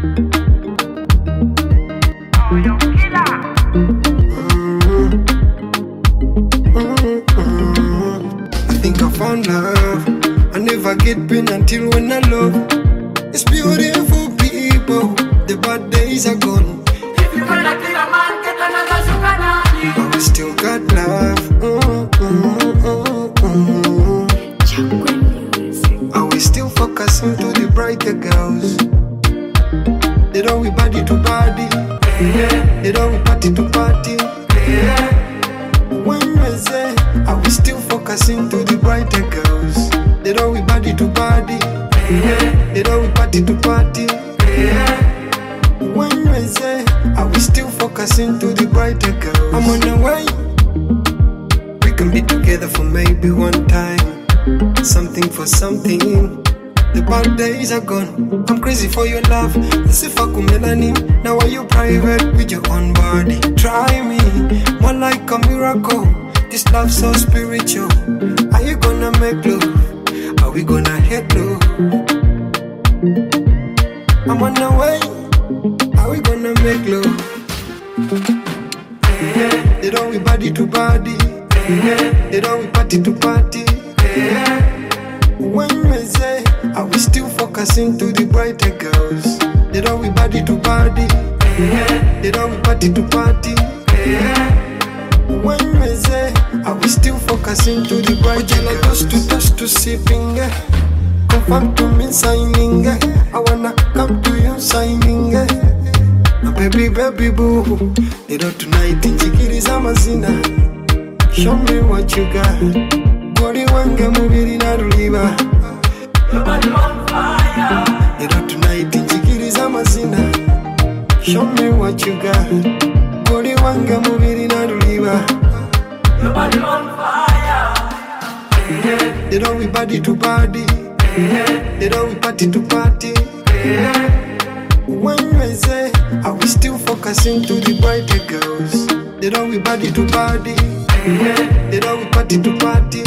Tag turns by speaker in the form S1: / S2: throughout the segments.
S1: I think I found love. I never get pain until when I love. It's beautiful people. The bad days are gone.
S2: If you wanna kill a man, get another sugar daddy.
S1: But we still got love. Are we still focusing to the brighter girls? They don't we body to body. They don't we party to party. When we say, are we still focusing to the brighter girls? They don't we body to body. They don't we party to party. When we say, are we still focusing to the brighter girls? I'm on the way. We can be together for maybe one time. Something for something. The bad days are gone. I'm crazy for your love. This is for melanin. Now are you private with your own body? Try me, more like a miracle. This love so spiritual. Are you gonna make love? Are we gonna hate love? I'm on the way. Are we gonna make love? They don't we body to body. They don't we party to party. When we say, are we still focusing to the brighter girls? They don't we body to body. They don't we party to party. When we say, are we still focusing to the brighter girls? Toast to sipping. Confirm to me signing. I wanna come to you signing. My baby boo. They don't tonight in Jikiriza Mazina. Show me what you got. Body wange mubiri na ruliba.
S2: Your body on fire.
S1: Lero tonight njikiriza mazina. Show me what you got. Body wange mubiri na ruliba.
S2: Your body on fire.
S1: Lero we body to body. Lero we party to party. When we say, are we still focusing to the brighter girls? Lero we body to body. Lero we party to party.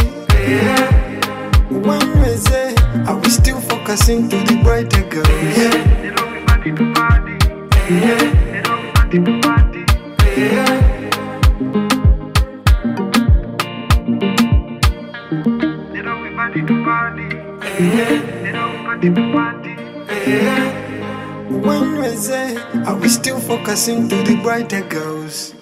S1: When we say, are we still focusing to the brighter girls? They don't we party to party. They don't we party to party. They don't we party to party. They don't we party to party. When we say, are we still focusing to the brighter girls?